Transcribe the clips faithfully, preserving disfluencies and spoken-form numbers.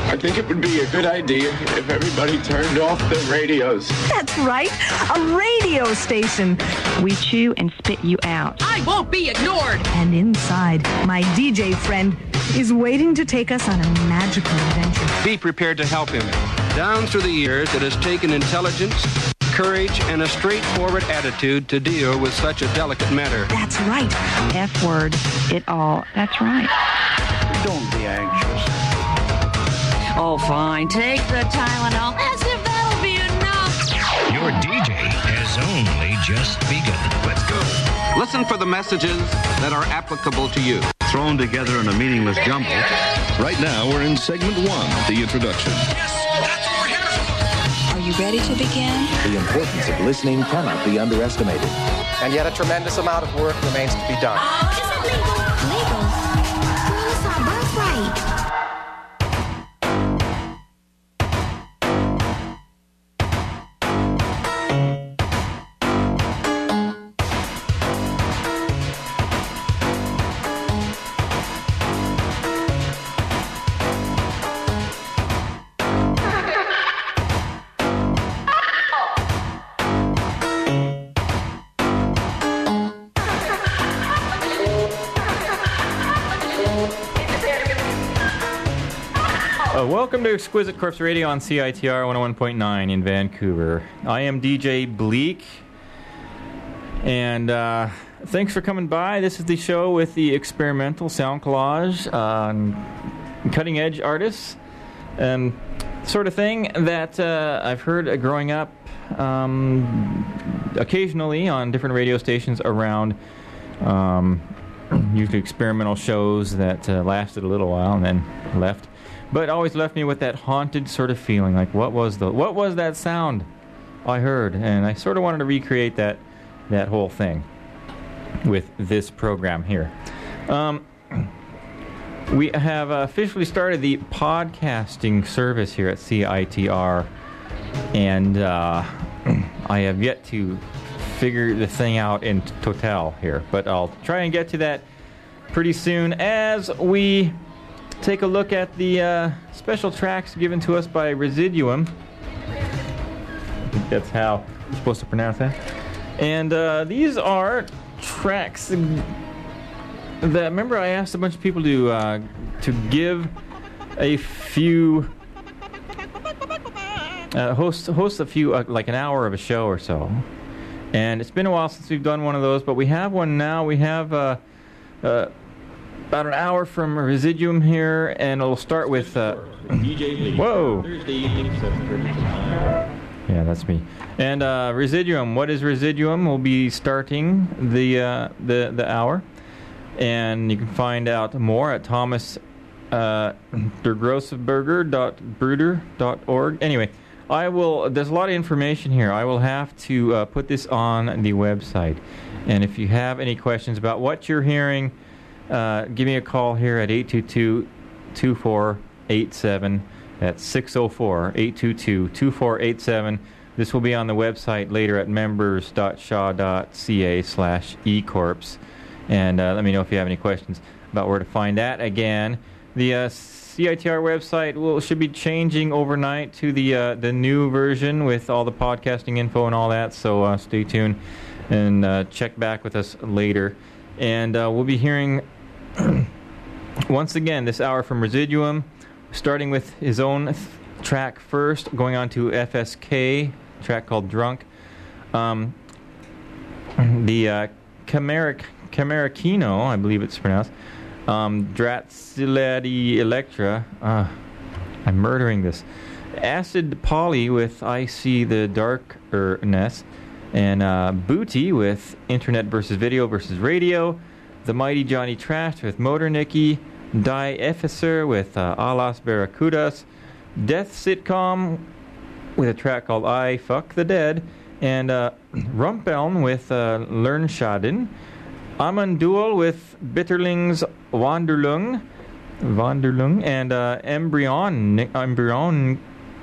I think it would be a good idea if everybody turned off their radios. That's right, a radio station. We chew and spit you out. I won't be ignored. And inside, my D J friend is waiting to take us on a magical adventure. Be prepared to help him. Down through the years, it has taken intelligence, courage, and a straightforward attitude to deal with such a delicate matter. That's right. F word, it all. That's right. Don't be anxious. Oh, fine. Take the Tylenol as if that'll be enough. Your D J has only just begun. Let's go. Listen for the messages that are applicable to you. Thrown together in a meaningless jumble. Right now, we're in segment one, the introduction. Yes, that's what we're here for. Are you ready to begin? The importance of listening cannot be underestimated. And yet a tremendous amount of work remains to be done. Is it legal? Legal? Well, it's our birthright. Welcome to Exquisite Corpse Radio on C I T R one oh one point nine in Vancouver. I am D J Bleak, and uh, thanks for coming by. This is the show with the experimental sound collage on cutting-edge artists, um, sort of thing that uh, I've heard uh, growing up um, occasionally on different radio stations around, um, usually experimental shows that uh, lasted a little while and then left. But always left me with that haunted sort of feeling, like what was the what was that sound I heard? And I sort of wanted to recreate that that whole thing with this program here. Um, we have officially started the podcasting service here at C I T R, and uh, I have yet to figure the thing out in total here, but I'll try and get to that pretty soon as we take a look at the uh, special tracks given to us by Residuum. I think that's how you're supposed to pronounce that. And uh, these are tracks that, remember I asked a bunch of people to uh, to give a few, uh, host, host a few, uh, like an hour of a show or so. And it's been a while since we've done one of those, but we have one now. We have uh, uh, about an hour from Residuum here, and it'll start with uh, D J Bleak. Whoa! Thursday evening, seven thirty. Yeah, that's me. And uh, Residuum. What is Residuum? We'll be starting the uh, the the hour, and you can find out more at Thomas uh, der Grosseberger dot bruder dot org. Anyway, I will. There's a lot of information here. I will have to uh, put this on the website, and if you have any questions about what you're hearing, Uh, give me a call here at eight two two, two four eight seven. That's six oh four, eight two two, two four eight seven. This will be on the website later at members dot shaw dot c a slash ecorpse. And uh, let me know if you have any questions about where to find that. Again, the uh, C I T R website will should be changing overnight to the uh, the new version with all the podcasting info and all that. So uh, stay tuned and uh, check back with us later. And uh, we'll be hearing once again this hour from Residuum, starting with his own th- track first, going on to F S K, track called Drunk. Um, the uh, Cameric, Camericino, I believe it's pronounced, um, Dratsiladi Electra, uh, I'm murdering this, Acid Poly with I See the Darkness, and uh, Booty with Internet versus Video versus Radio, The Mighty Johnny Trash with Motor Nicky, Die Efficer with uh, Alas Barracudas, Death Sitcom with a track called I Fuck the Dead, and uh, Rumpeln with uh, Lernschaden, Amanduel with Bitterlings Wanderlung, Wanderlung, and uh, Embryon, Embryon,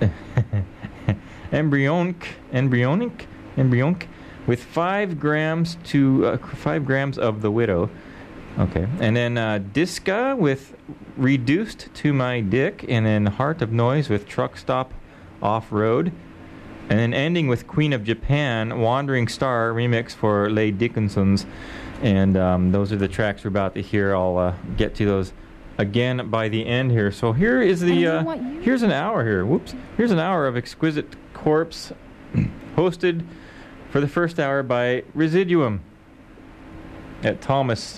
Embryonic, Embryonic, Embryonic, with five grams to uh, five grams of the Widow. Okay. And then uh, Disca with Reduced to My Dick. And then Heart of Noise with Truck Stop Off-Road. And then ending with Queen of Japan, Wandering Star remix for Leigh Dickinson's. And um, those are the tracks we're about to hear. I'll uh, get to those again by the end here. So here is the, uh, here's an hour here. Whoops. Here's an hour of Exquisite Corpse hosted for the first hour by Residuum at Thomas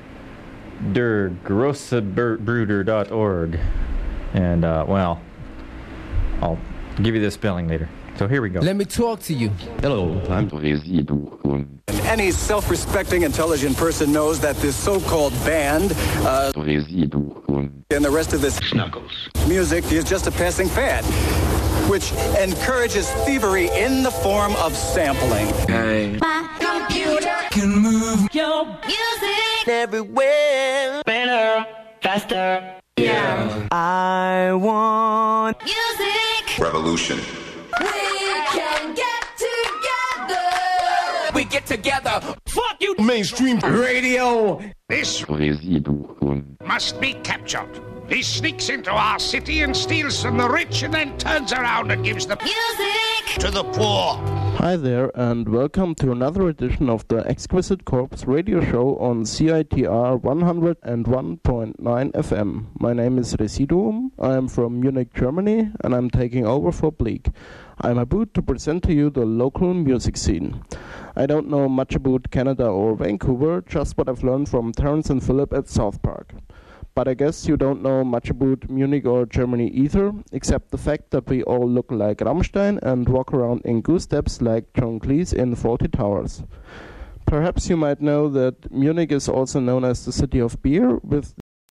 der Grossebruder dot org. And, uh, well, I'll give you the spelling later. So here we go. Let me talk to you. Hello, I'm Residuum. And any self-respecting, intelligent person knows that this so-called band, uh, Residuum. and the rest of this Snuggles music is just a passing fad, which encourages thievery in the form of sampling. Hey. My computer can move your music everywhere. Better, faster. Yeah. I want music. Revolution. We can get together. We get together. Fuck you, mainstream radio. This Residuum must be captured. He sneaks into our city and steals from the rich and then turns around and gives the music to the poor. Hi there, and welcome to another edition of the Exquisite Corpse radio show on C I T R one oh one point nine F M. My name is Residuum. I am from Munich, Germany, and I'm taking over for Bleak. I'm about to present to you the local music scene. I don't know much about Canada or Vancouver, just what I've learned from Terence and Philip at South Park. But I guess you don't know much about Munich or Germany either, except the fact that we all look like Rammstein and walk around in goose steps like John Cleese in Fawlty Towers. Perhaps you might know that Munich is also known as the city of beer, with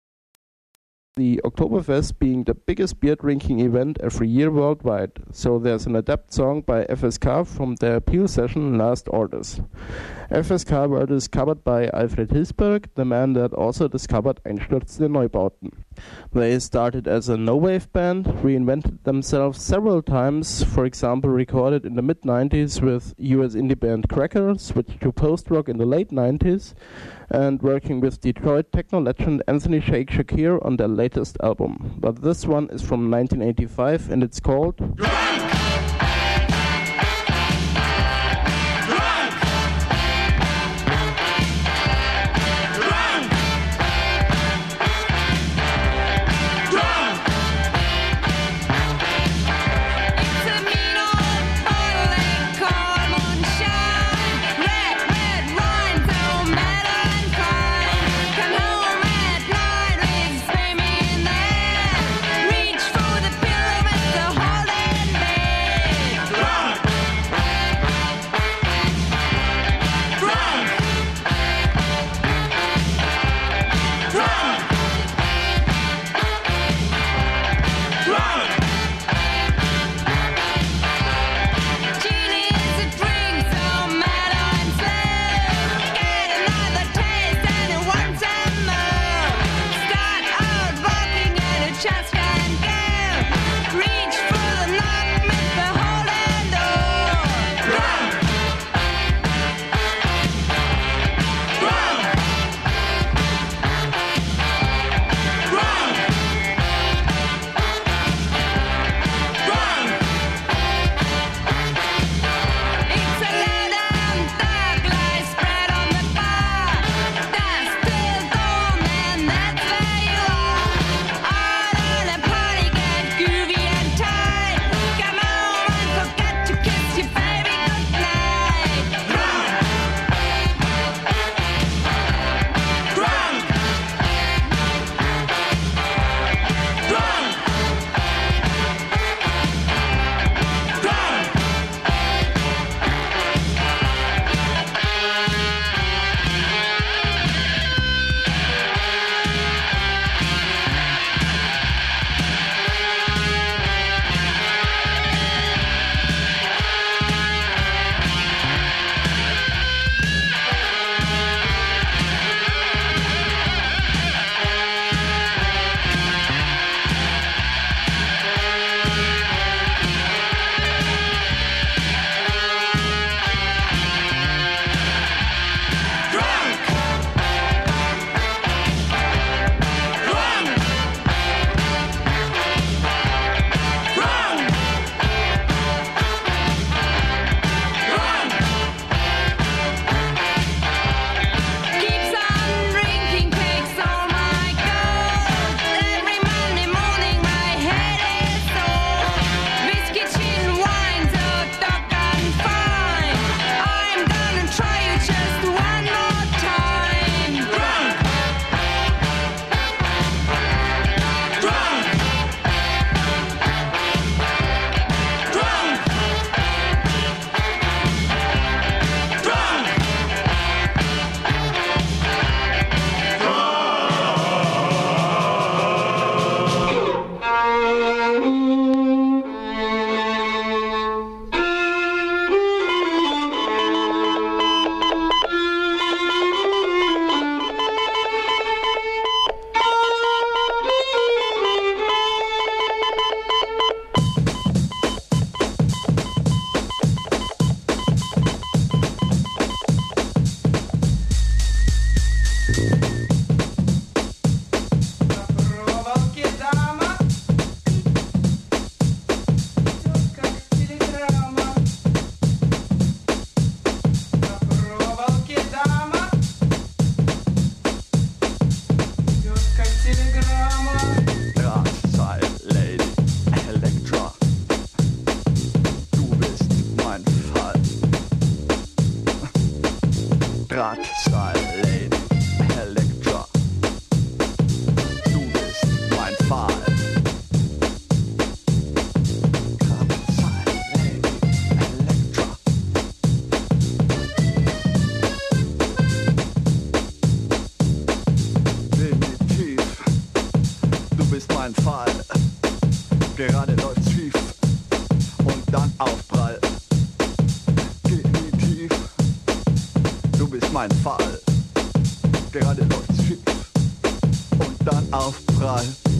the Oktoberfest being the biggest beer drinking event every year worldwide. So there's an adapt song by F S K from their appeal session Last Orders. F S K were discovered by Alfred Hilsberg, the man that also discovered Einstürzende Neubauten. They started as a no-wave band, reinvented themselves several times, for example recorded in the mid nineties with U S indie band Cracker, switched to post-rock in the late nineties, and working with Detroit techno legend Anthony Shake Shakir on their latest album. But this one is from nineteen eighty-five and it's called Drunk! Reach for the pillow with the hole in bist mein Fall. Gerade läuft's schief und dann Aufprall. Geh nie tief, du bist mein Fall. Gerade läuft's schief und dann Aufprall.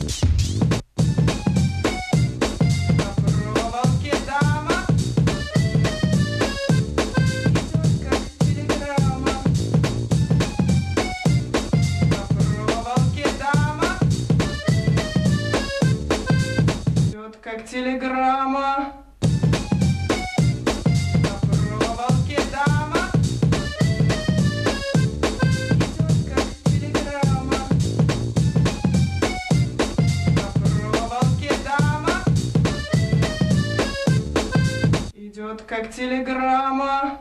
Как телеграмма. На проволоке дама. Идет как телеграмма. На проволоке дама. Идет как телеграмма.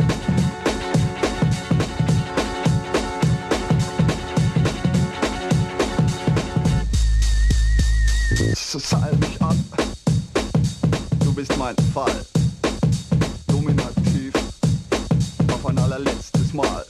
Seil mich an, du bist mein Fall. Dominativ, auf ein allerletztes Mal.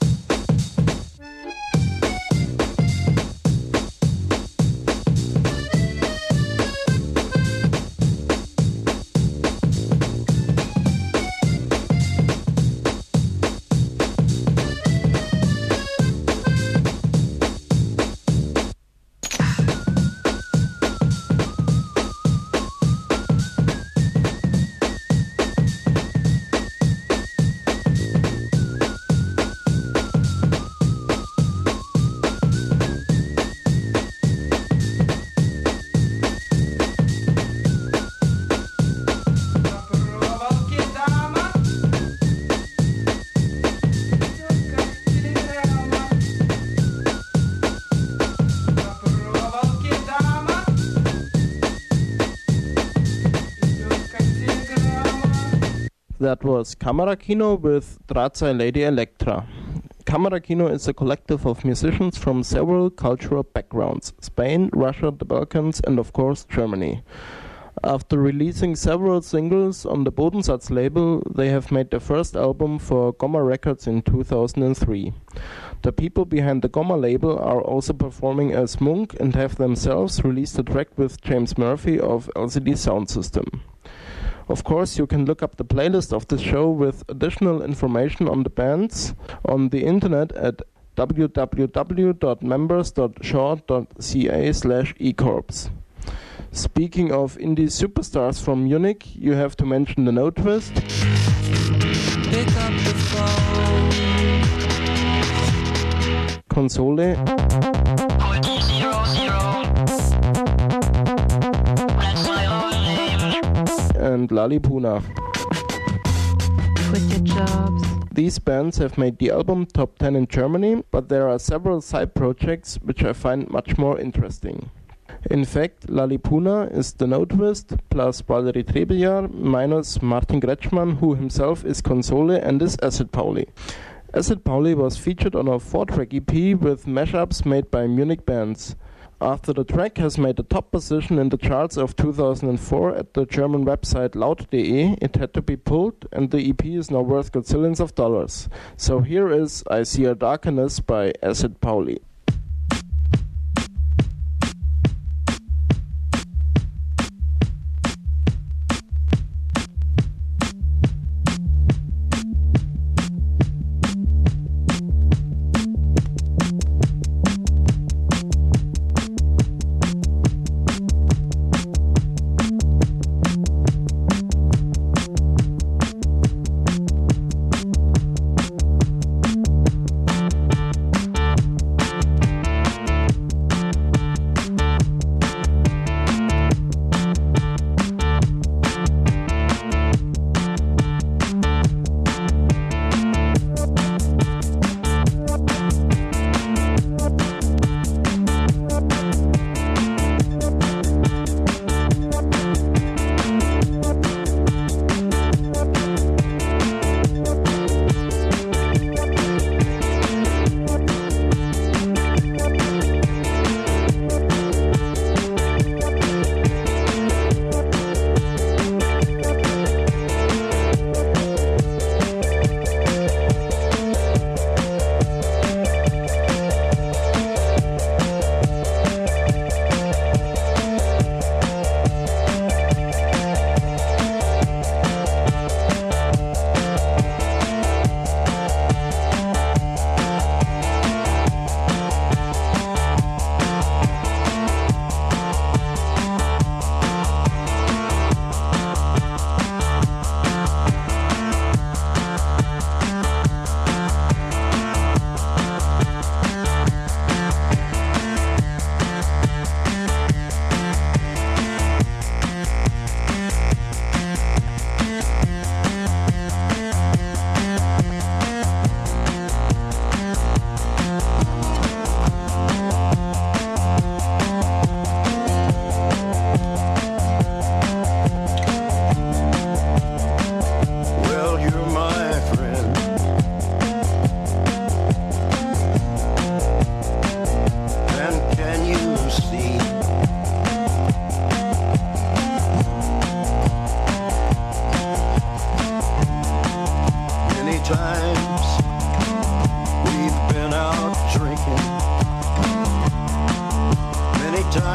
That was Camera Kino with Drahtzai Lady Electra. Camera Kino is a collective of musicians from several cultural backgrounds: Spain, Russia, the Balkans, and of course Germany. After releasing several singles on the Bodensatz label, they have made their first album for Gomma Records in two thousand three. The people behind the Gomma label are also performing as Munk and have themselves released a track with James Murphy of L C D Sound System. Of course, you can look up the playlist of this show with additional information on the bands on the internet at w w w dot members dot shaw dot c a slash ecorps. Speaking of indie superstars from Munich, you have to mention the No Twist. Pick up the phone. Console. And Lalipuna. Twisted Jobs. These bands have made the album top ten in Germany, but there are several side projects which I find much more interesting. In fact, Lalipuna is the No Twist plus Valery Trebejar minus Martin Kretschmann, who himself is Console and is Acid Pauli. Acid Pauli was featured on a four-track E P with mashups made by Munich bands. After the track has made a top position in the charts of two thousand four at the German website laut dot de, it had to be pulled, and the E P is now worth gazillions of dollars. So here is I See a Darkness by Acid Pauli.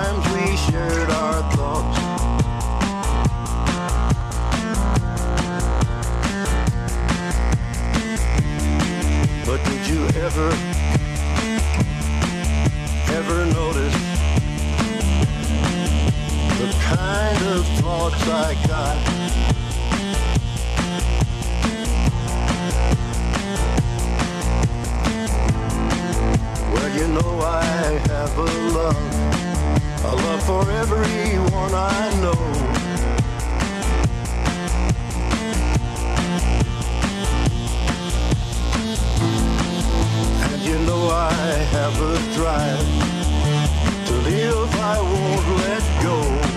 times we shared our thoughts. But did you ever, ever notice the kind of thoughts I got? Well, you know I have a love, a love for everyone I know. And you know I have a drive to live I won't let go.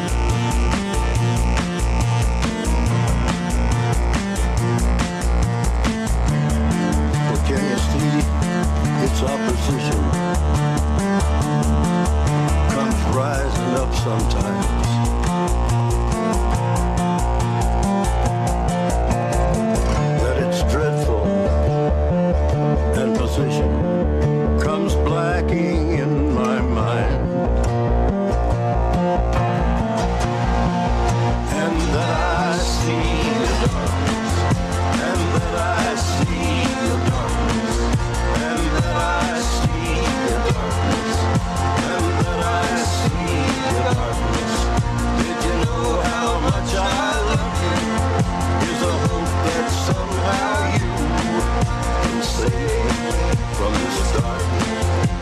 Well, can you see its opposition comes rising up sometimes? That it's dreadful and position comes blacking in my mind, and that I see the darkness, and that I see the darkness, and that I see the darkness, and that I see the darkness. Did you know how much I love you? Is a hope that somehow you can save me from this darkness.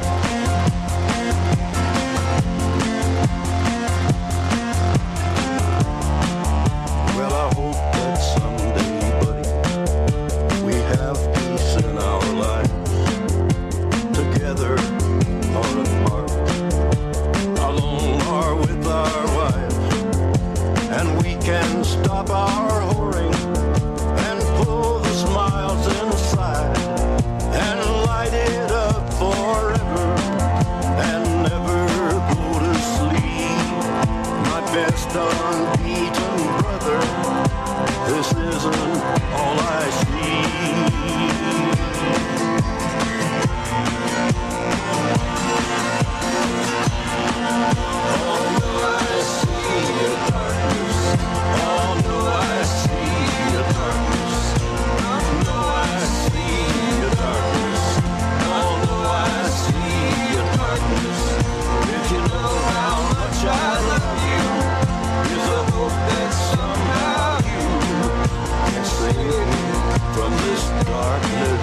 Well, I hope that someday, buddy, we have peace in our lives, together or apart, alone or with our wives, and we can stop our whoring and pull the smiles inside and light it up forever and never go to sleep. My best unbeaten brother, this isn't all I see. Although I see your darkness, although I see your darkness, although I see your darkness, although I see your darkness, did you know how much I love you? There's a hope that somehow you can save me from this darkness.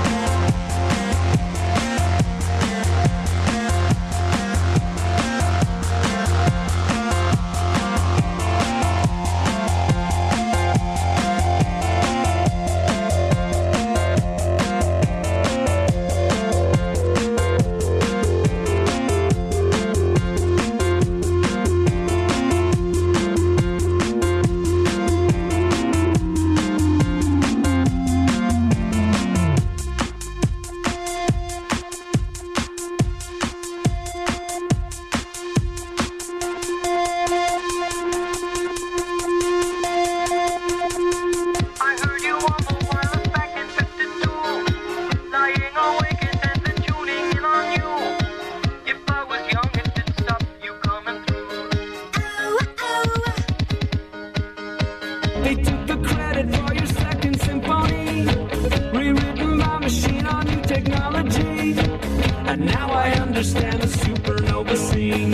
They took the credit for your second symphony, rewritten by machine on new technology. And now I understand the supernova scene.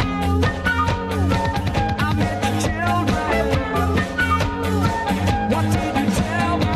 I met the children. What did you tell them?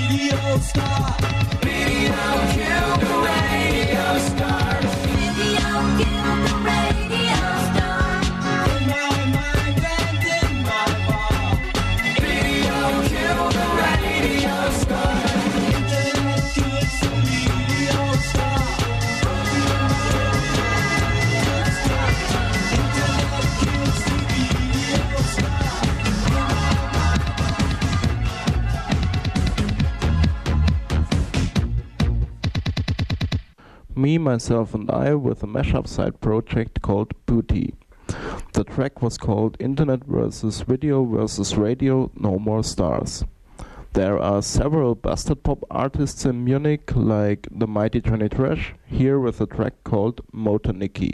radio star. Video killed the radio star. Video killed the radio star. In my mind and in my heart. Video killed the radio star. Internet kills the radio star. Internet kills the radio star. Me, Myself and I with a mashup side project called Booty. The track was called Internet versus Video versus Radio, No More Stars. There are several bastard pop artists in Munich like the Mighty Johnny Trash, here with a track called Motor Nicky.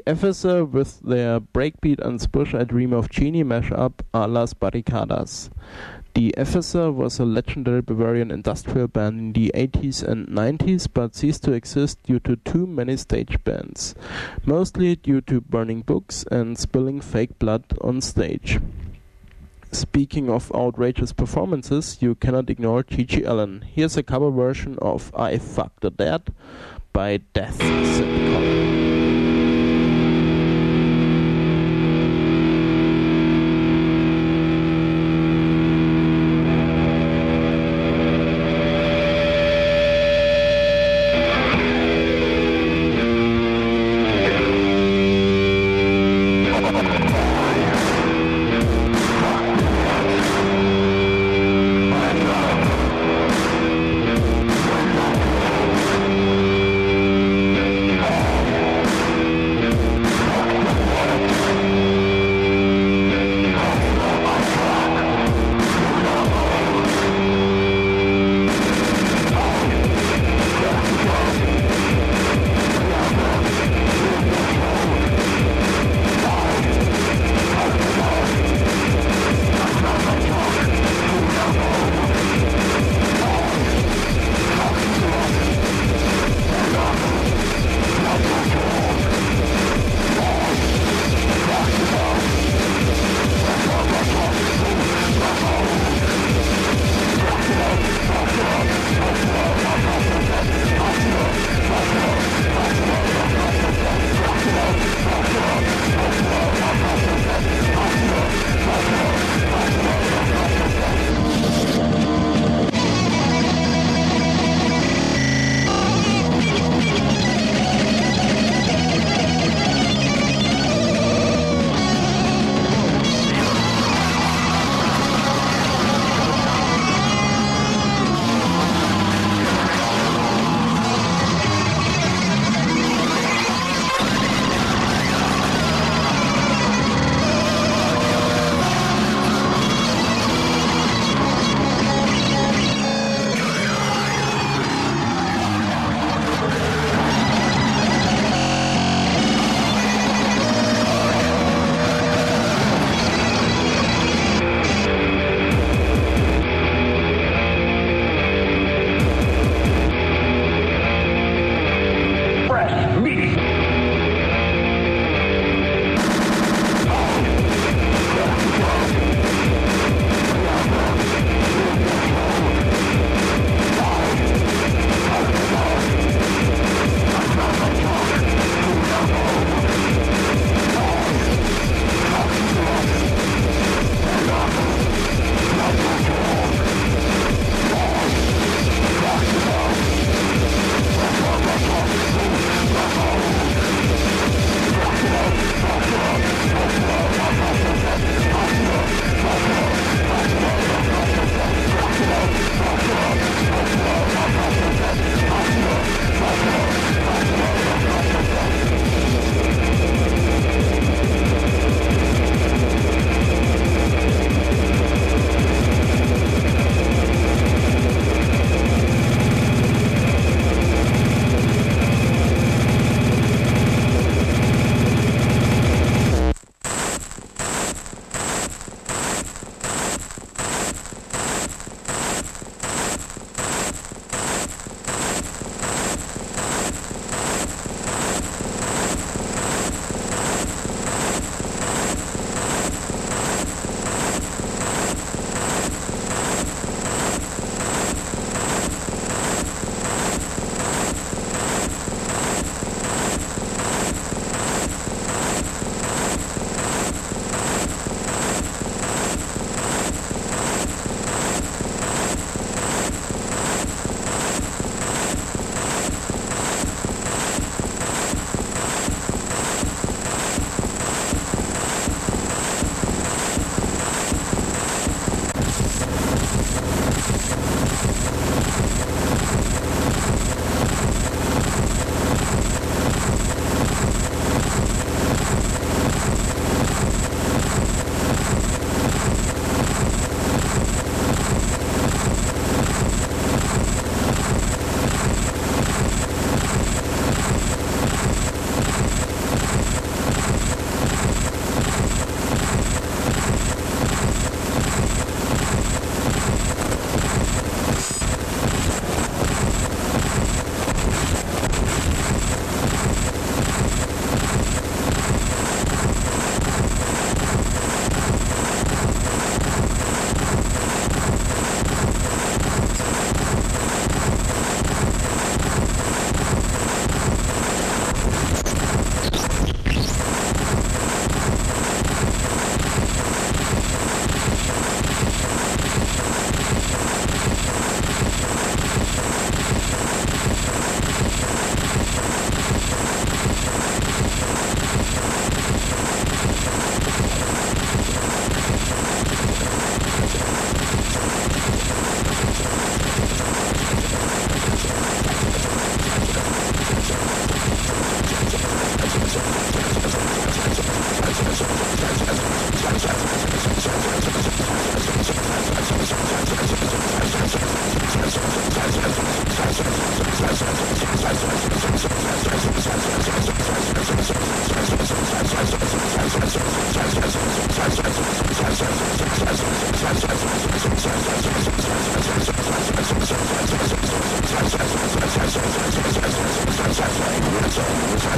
The Epheser with their breakbeat and Spush I Dream of Genie mashup are Las Barricadas. The Epheser was a legendary Bavarian industrial band in the eighties and nineties, but ceased to exist due to too many stage bands, mostly due to burning books and spilling fake blood on stage. Speaking of outrageous performances, you cannot ignore Gigi Allen. Here's a cover version of I Fuck the Dead by Death Syndicate.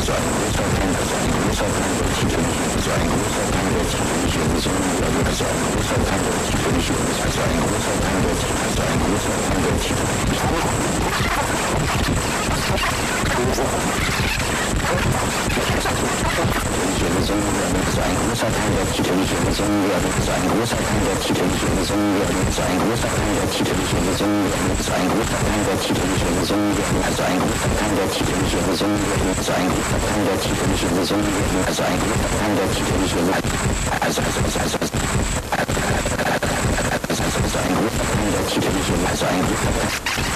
also ein großer Teil, also ein großer Teil der Titel, also ein großer Teil der Titel nicht hier gesungen werden, also ein großer Teil der Titel nicht hier, also ein großer Teil der Titel, also ein großer Teil der Titel nicht hier gesungen werden, also ein großer Teil der Titel nicht hier gesungen werden, also ein großer Teil der Titel nicht hier gesungen werden, also ein großer Teil der Titel nicht hier gesungen werden, also ein großer Teil der Titel nicht hier gesungen werden, also ein großer Teil der Titel nicht hier gesungen werden, also ein großer Teil der Titel nicht hier gesungen werden, also ein großer Teil der Titel nicht hier also also also also also also ein großer Teil der Titel nicht hier also ein großer Teil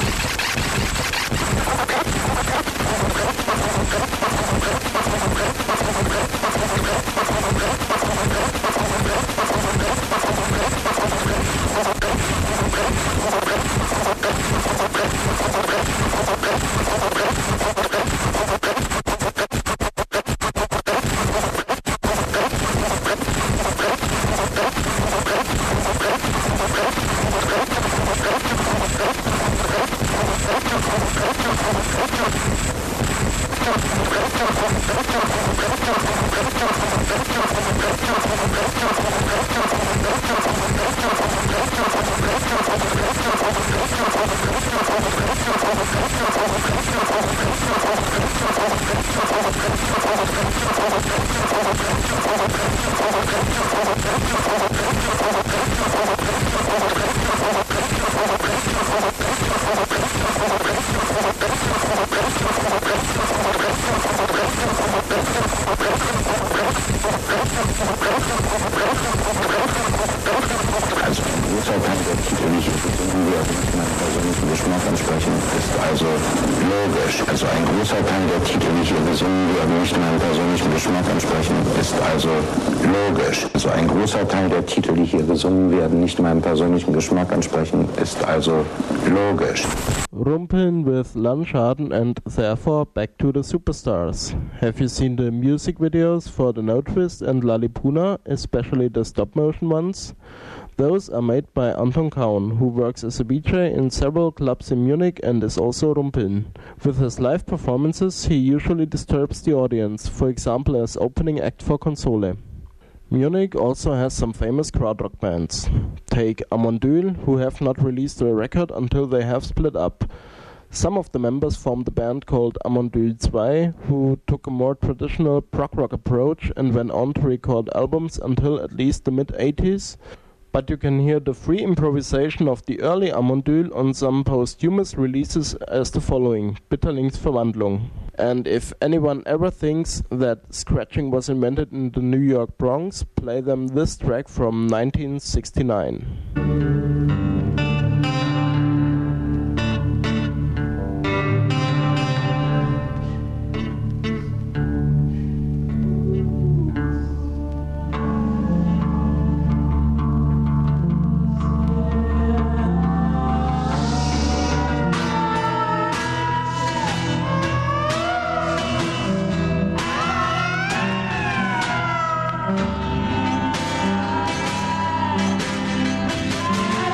nicht meinem persönlichen Geschmack entsprechen, ist also logisch. Rumpeln with Landschaden and therefore back to the superstars. Have you seen the music videos for the No Twist and Lalipuna, especially the stop motion ones? Those are made by Anton Kaun, who works as a D J in several clubs in Munich and is also Rumpeln. With his live performances, he usually disturbs the audience, for example as opening act for Console. Munich also has some famous krautrock bands. Take Amondyl, who have not released a record until they have split up. Some of the members formed a band called Amondyl two, who took a more traditional prog rock approach and went on to record albums until at least the mid eighties. But you can hear the free improvisation of the early Amondyl on some posthumous releases as the following: Bitterlingsverwandlung. And if anyone ever thinks that scratching was invented in the New York Bronx, play them this track from nineteen sixty-nine. Thank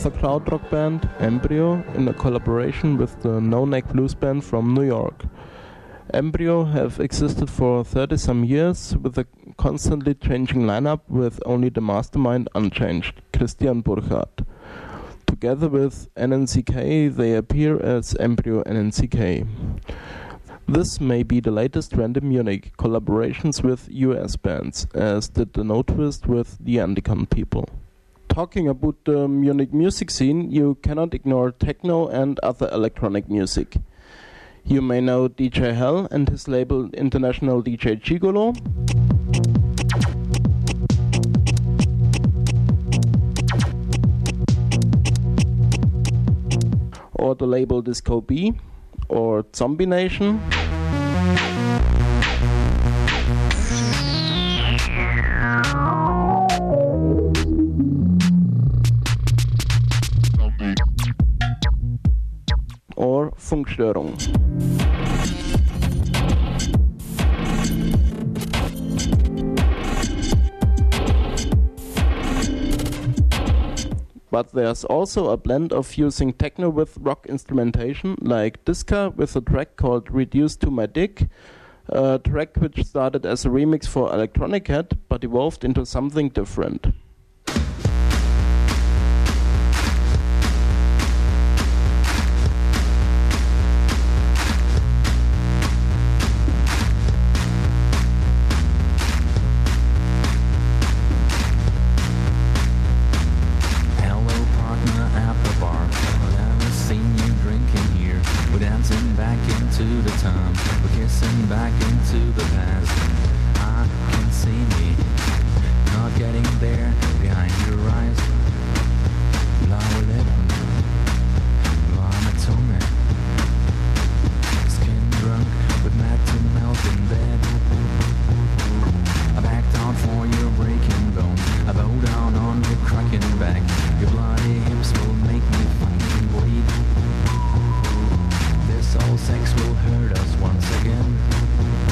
another krautrock band, Embryo, in a collaboration with the No Neck Blues Band from New York. Embryo have existed for thirty some years with a constantly changing lineup with only the mastermind unchanged, Christian Burkhardt. Together with N N C K they appear as Embryo N N C K. This may be the latest trend in Munich, collaborations with U S bands, as did the No Twist with the Anticon people. Talking about the Munich music scene, you cannot ignore techno and other electronic music. You may know D J Hell and his label International D J Gigolo. Or the label Disco B, or Zombie Nation. Or Funkstörung. But there's also a blend of using techno with rock instrumentation, like Diska with a track called Reduced to My Dick, a track which started as a remix for Electronic Cat but evolved into something different. Sex will hurt us once again.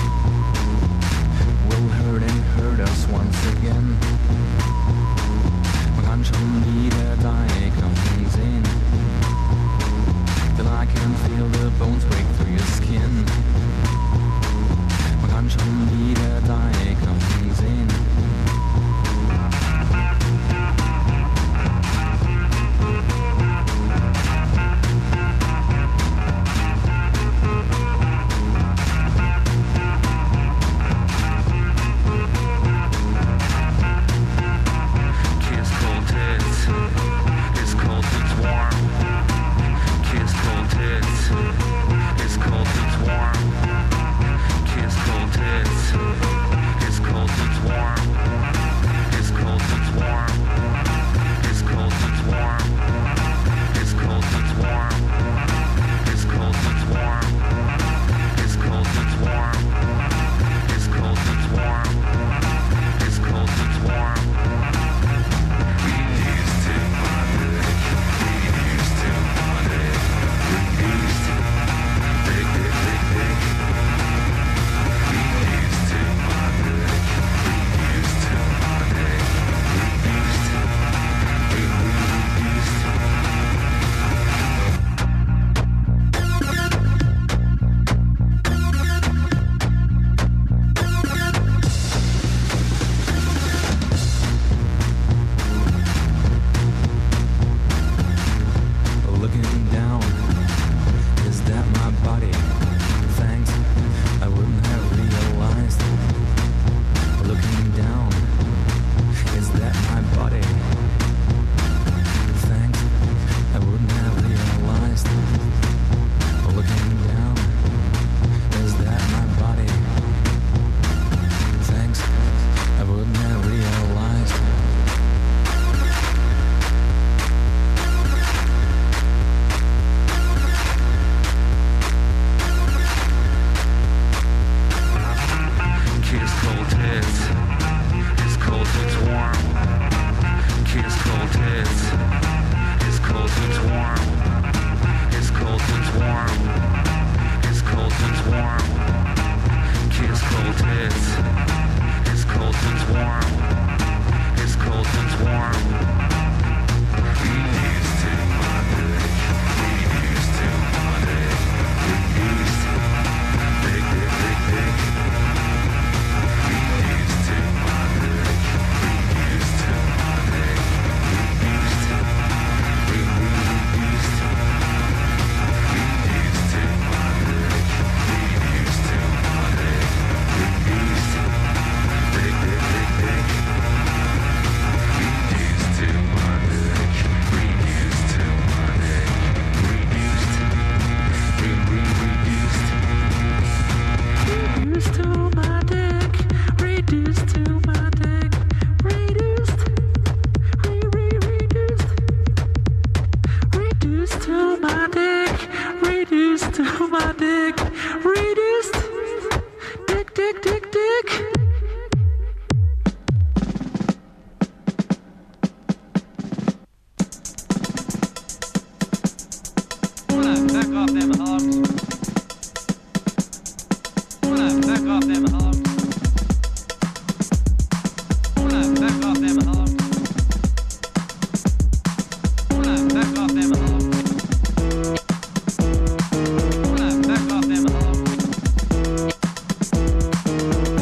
dick, dick, dick. Back off them hogs. Back off them hogs. Back off them hogs. Back off them hogs. Back off them hogs.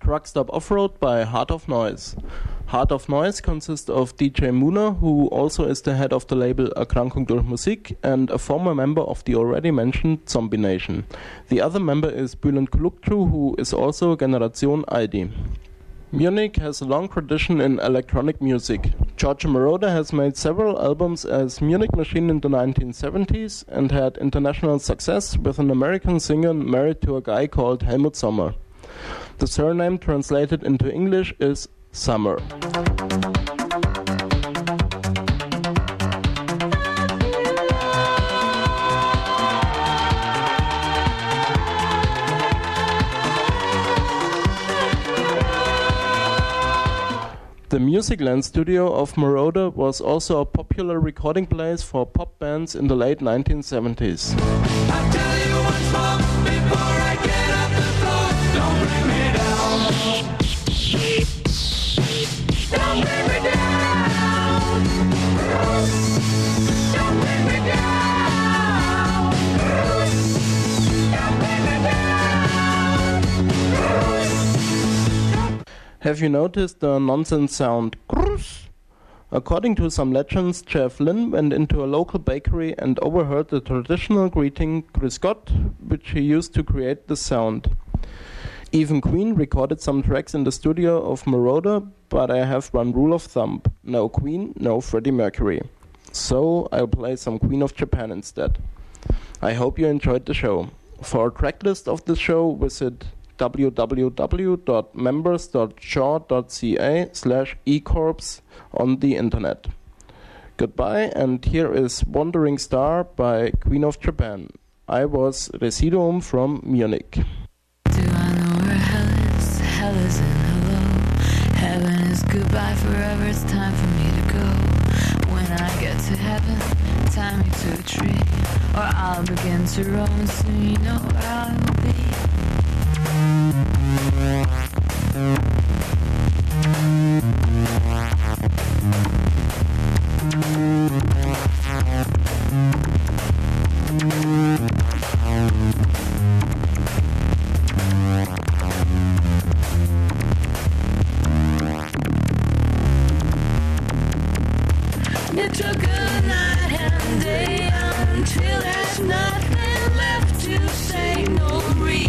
Truck Stop Off-Road by Heart of Noise. Heart of Noise consists of D J Muna, who also is the head of the label Erkrankung durch Musik and a former member of the already mentioned Zombie Nation. The other member is Bülent Kulukcu, who is also Generation I D. Munich has a long tradition in electronic music. Giorgio Moroder has made several albums as Munich Machine in the nineteen seventies and had international success with an American singer married to a guy called Helmut Sommer. The surname translated into English is Summer. The Musicland studio of Moroder was also a popular recording place for pop bands in the late nineteen seventies. I tell you once more before I get up the floor, don't bring me down. Don't bring me down. Don't bring me down. Don't bring me down. Have you noticed the nonsense sound "grrrr"? According to some legends, Jeff Lynne went into a local bakery and overheard the traditional greeting "Grüß Gott," which he used to create the sound. Even Queen recorded some tracks in the studio of Moroder, but I have one rule of thumb: no Queen, no Freddie Mercury. So I'll play some Queen of Japan instead. I hope you enjoyed the show. For a tracklist of the show, visit w w w dot members dot shaw dot c a slash ecorps on the internet. Goodbye, and here is Wandering Star by Queen of Japan. I was Residuum from Munich. Do I know where hell is? Hell is in hello. Heaven is goodbye forever. It's time for me to go. When I get to heaven, tie me to a tree, or I'll begin to roam, and soon you know where I will be. It took a night and day until there's nothing left to say, no reason.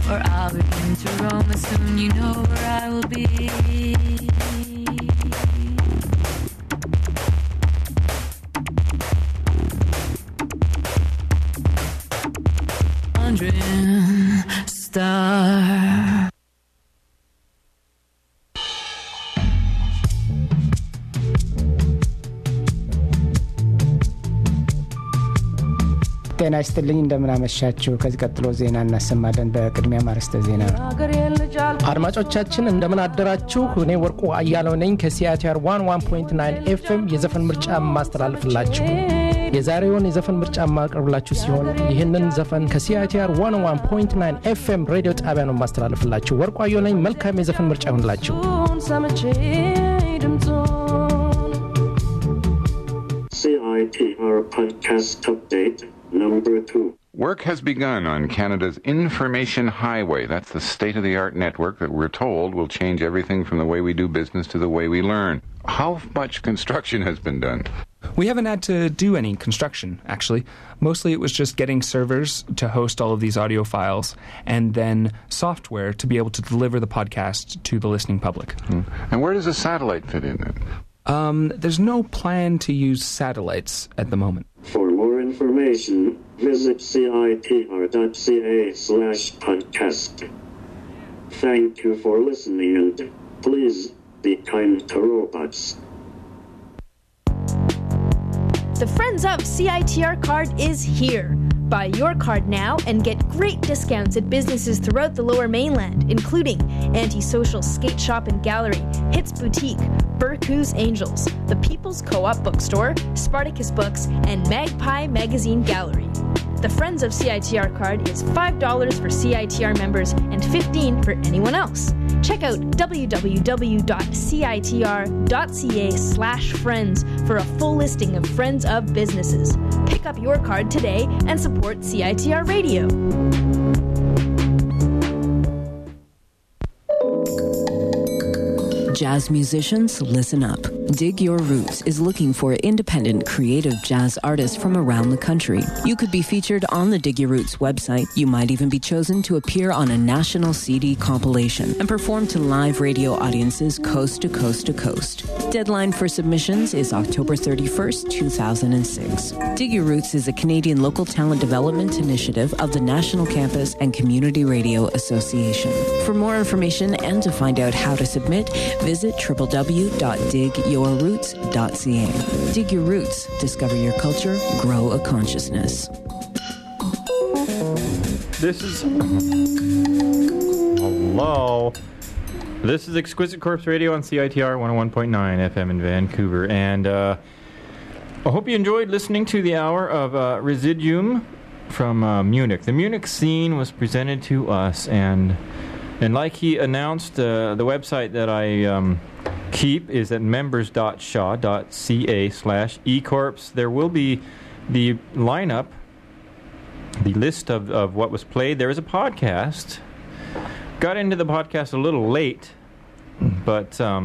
or I'll begin to roam, and soon you know where I will be. Wandering star. ጤና ይስጥልኝ እንደምናመሻችሁ። ከዚህ ቀጥሎ ዜና እናሰማለን። በቅድሚያ ማርስተ ዜና። አድማጮቻችን እንደምን አደራችሁ። እኔ ወርቁ አያለው ነኝ ከሲአይቲአር ዋን ዋን ፖይንት ናይን ኤፍኤም የዘፈን ምርጫ ማስተላለፍላችሁ። የዛሬውን የዘፈን ምርጫ ማቀርብላችሁ ሲሆን ይህንን ዘፈን ከሲአይቲአር ዋን ዋን ፖይንት ናይን ኤፍኤም ሬዲዮ ጣቢያ ነው ማስተላለፍላችሁ። ወርቁ አያለው ነኝ። መልካም የዘፈን ምርጫ ይሁንላችሁ። C I T R podcast update number two. Work has begun on Canada's Information Highway. That's the state-of-the-art network that we're told will change everything from the way we do business to the way we learn. How much construction has been done? We haven't had to do any construction, actually. Mostly it was just getting servers to host all of these audio files and then software to be able to deliver the podcast to the listening public. Hmm. And where does a satellite fit in then? Um, there's no plan to use satellites at the moment. For more information, visit citr.ca slash podcast. Thank you for listening and please be kind to robots. The Friends of C I T R card is here. Buy your card now and get great discounts at businesses throughout the Lower Mainland, including Antisocial Skate Shop and Gallery, Hits Boutique, Burkoo's Angels, The People's Co-op Bookstore, Spartacus Books, and Magpie Magazine Gallery. The Friends of C I T R card is five dollars for C I T R members and fifteen dollars for anyone else. Check out www.citr.ca slash friends for a full listing of Friends of businesses. Pick up your card today and support C I T R Radio. Jazz musicians, listen up. Dig Your Roots is looking for independent, creative jazz artists from around the country. You could be featured on the Dig Your Roots website. You might even be chosen to appear on a national C D compilation and perform to live radio audiences coast to coast to coast. Deadline for submissions is October thirty-first, two thousand six. Dig Your Roots is a Canadian local talent development initiative of the National Campus and Community Radio Association. For more information and to find out how to submit, visit w w w dot dig your roots dot c a. Dig Your Roots. Discover your culture. Grow a consciousness. This is... Hello. This is Exquisite Corpse Radio on C I T R one oh one point nine F M in Vancouver. And uh, I hope you enjoyed listening to the hour of uh, Residuum from uh, Munich. The Munich scene was presented to us, and... And like he announced, uh, the website that I um, keep is at members.shaw.ca slash ecorps. There will be the lineup, the list of, of what was played. There is a podcast. Got into the podcast a little late, but um,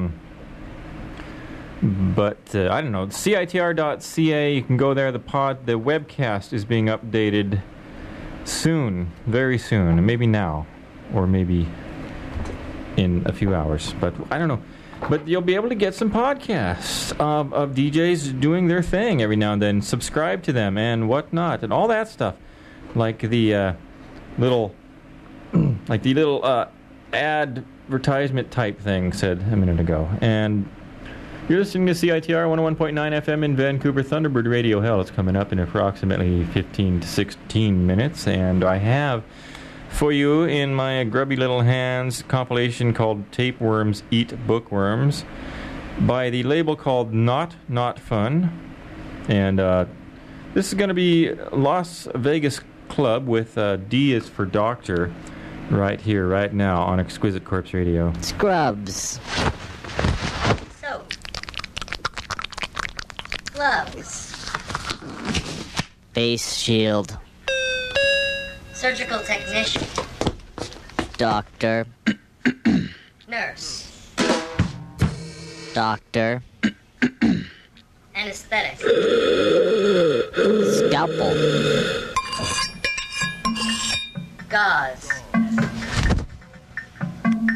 but uh, I don't know. C I T R dot c a, you can go there. The pod, the webcast is being updated soon, very soon, maybe now. Or maybe in a few hours, but I don't know. But you'll be able to get some podcasts of, of D Js doing their thing every now and then. Subscribe to them and whatnot and all that stuff, like the uh, little, like the little uh, advertisement type thing said a minute ago. And you're listening to C I T R one oh one point nine F M in Vancouver. Thunderbird Radio Hell is coming up in approximately fifteen to sixteen minutes, and I have for you in my grubby little hands compilation called Tapeworms Eat Bookworms by the label called Not Not Fun. And uh, this is going to be Las Vegas Club with uh, D is for Doctor right here, right now on Exquisite Corpse Radio. Scrubs. Soap. Gloves. Face shield. Surgical technician. Doctor. Nurse. Doctor. Anesthetic. Scalpel. Gauze.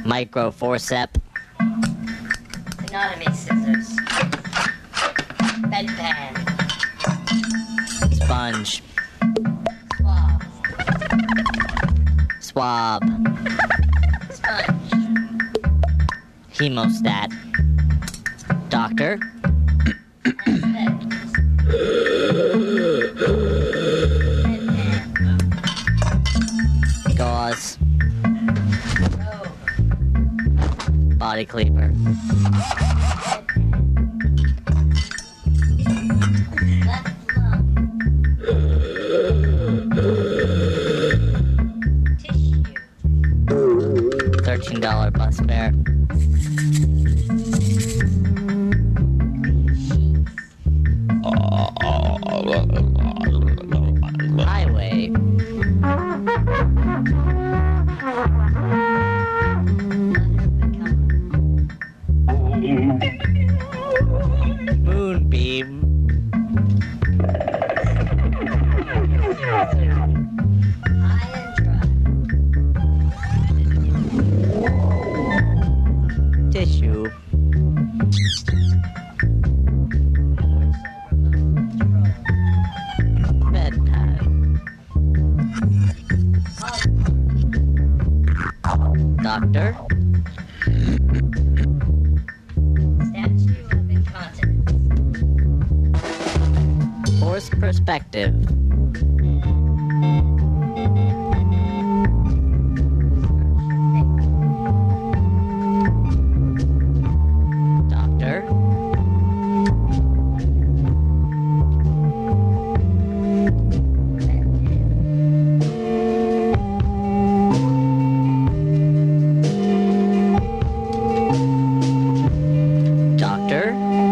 Micro forceps. Anatomy scissors. Bedpan. Sponge. Swab. Swab. Sponge. Hemostat. Doctor. Gauze. Body cleaver. Thirteen dollar bus fare. Highway. Moonbeam. Tissue. Bedtime. Doctor. Statue of incontinence. Horse perspective. Doctor. Doctor.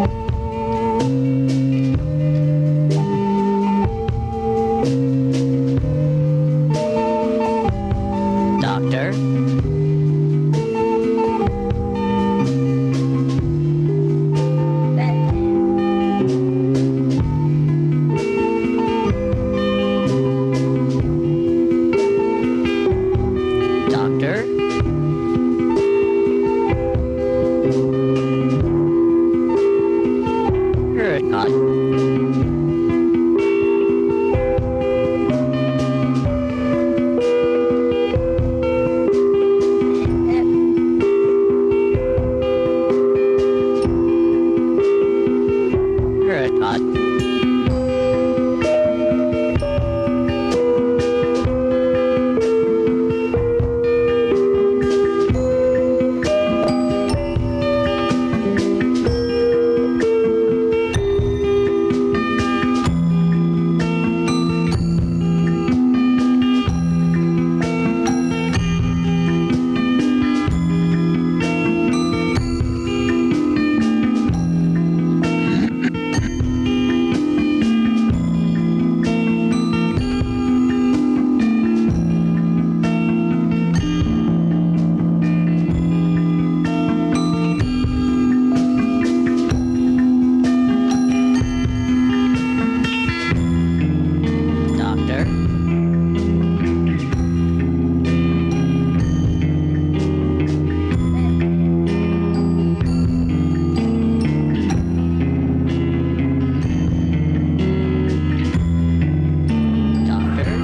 Doctor. Doctor. Haircut. Haircut. Doctor. Doctor.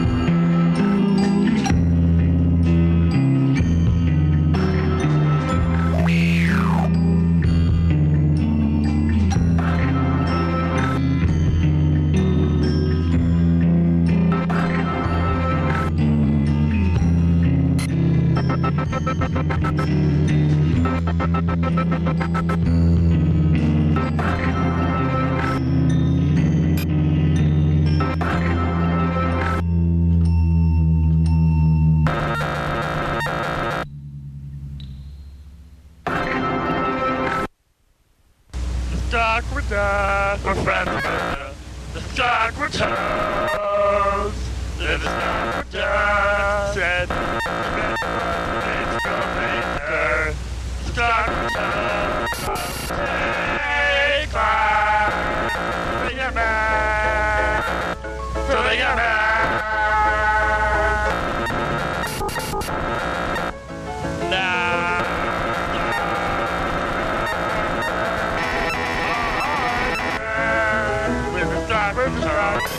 Dark returns, my friend. The dark returns. The dark returns. Said, it's gonna later. The dark returns. Take back. Bring it back. Bring it back. Now.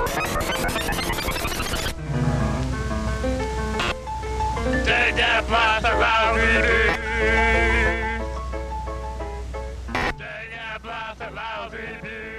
Take that blast around me. Take that blast around me.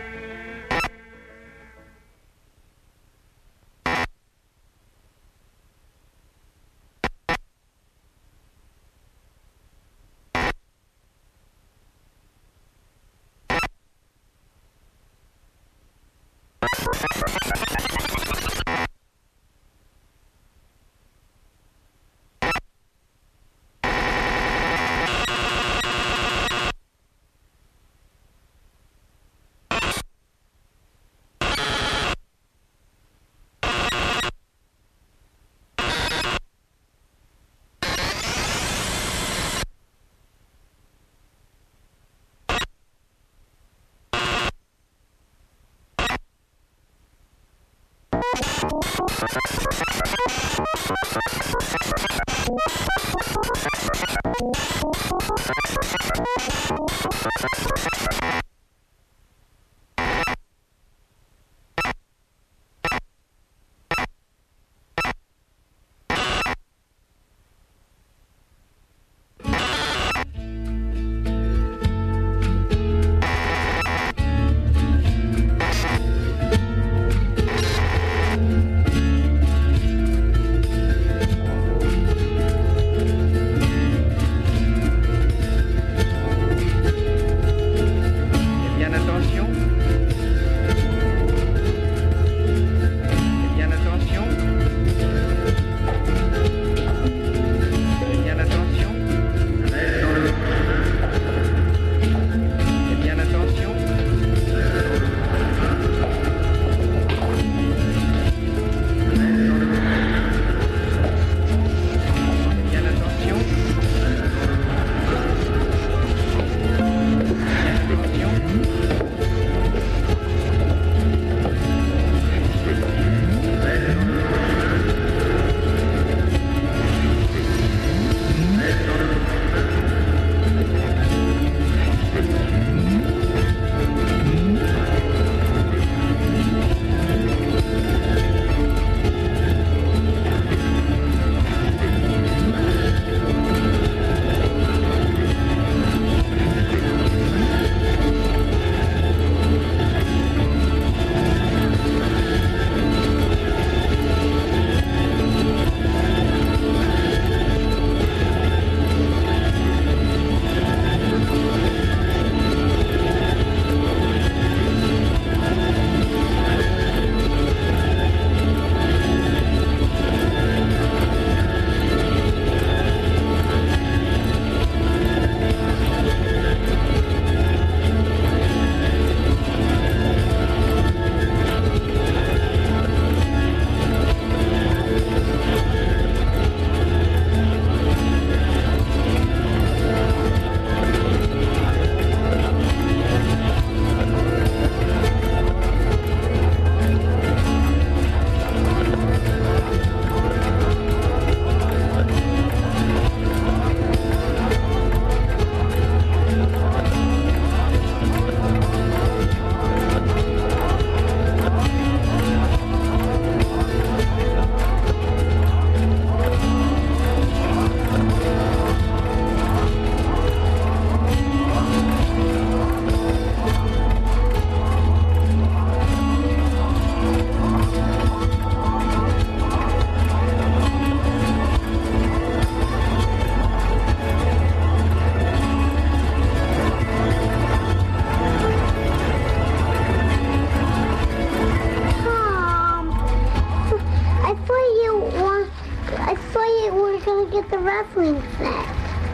wrestling set.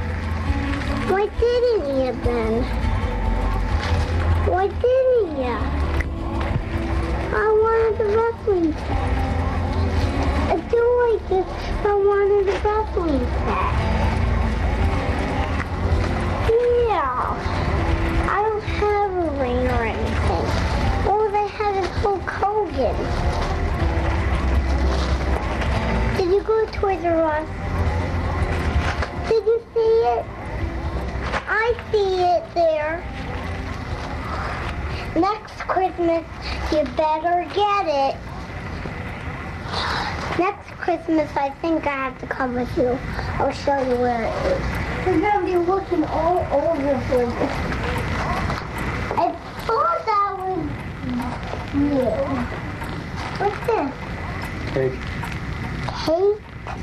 Why didn't you then? Why didn't you? I wanted the wrestling set. I do like it. I wanted the wrestling set. Yeah. I don't have a ring or anything. All I had is Hulk Hogan. Did you go to Toys R Us? Did you see it? I see it there. Next Christmas, you better get it. Next Christmas, I think I have to come with you. I'll show you where it is. We're going to be looking all over for this. I thought that was you. What's this? Cake. Cake?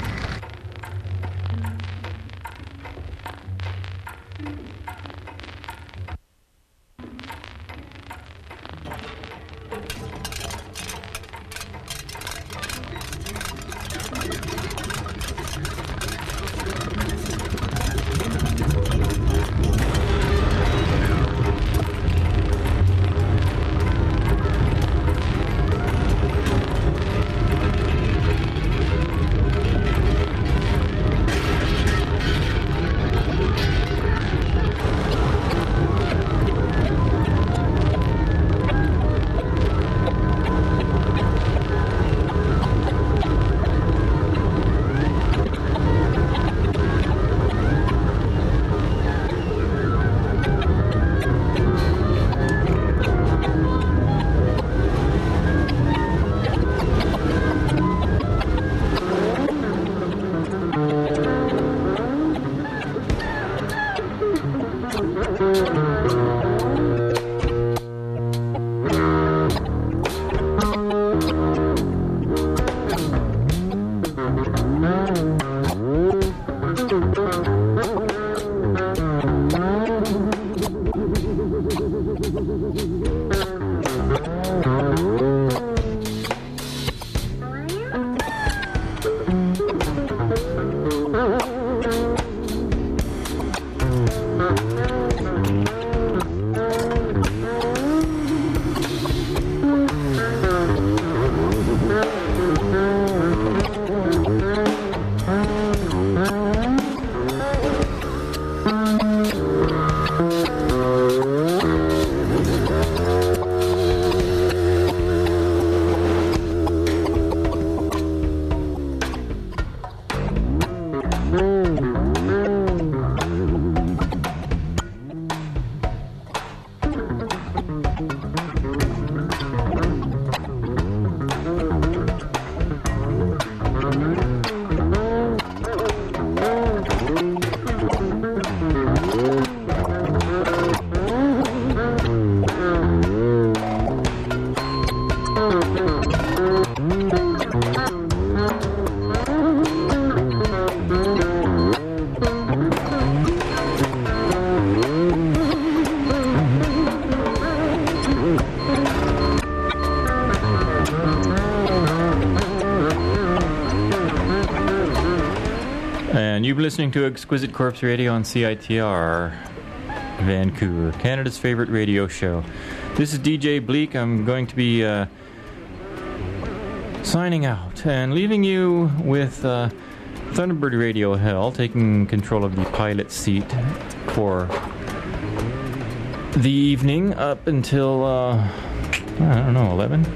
You've been listening to Exquisite Corpse Radio on C I T R Vancouver, Canada's favorite radio show. This is D J Bleak. I'm going to be uh, signing out and leaving you with uh, Thunderbird Radio Hell taking control of the pilot seat for the evening up until, uh, I don't know, eleven?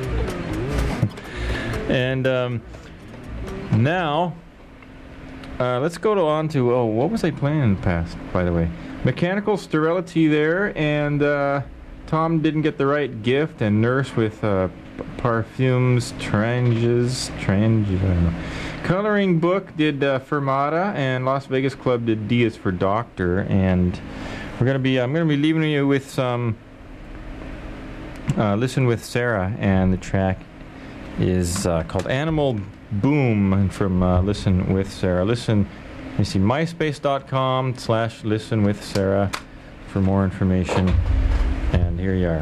And um, now... Uh, let's go to on to, oh, what was I playing in the past, by the way? Mechanical Sterility there, and uh, Tom didn't get the right gift, and Nurse with uh, Parfums, Tranges, Tranges, I don't know. Coloring Book did uh, Fermata, and Las Vegas Club did D is for Doctor, and we're gonna be, I'm gonna be leaving you with some uh, Listen with Sarah, and the track is uh, called Animal Boom from uh, Listen with Sarah. Listen, you see myspace.com slash listen with Sarah for more information. And here you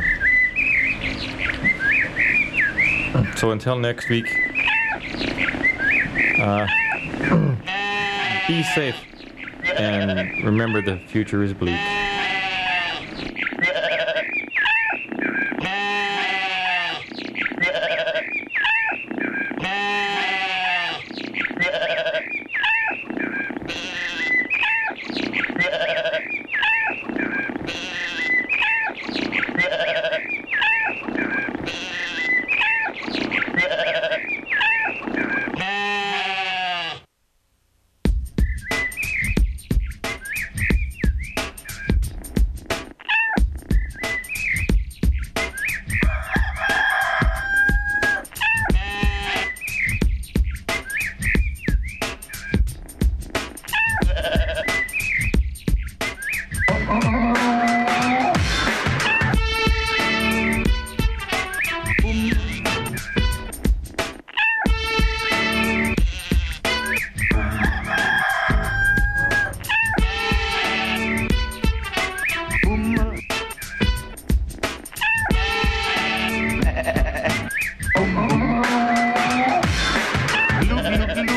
are. So until next week, uh, be safe and remember the future is bleak.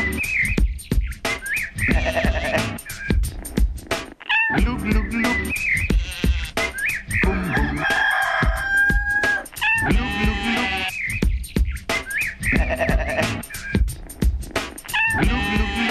Look, look, look. Boom, boom. Look, look, look. Look, look, look.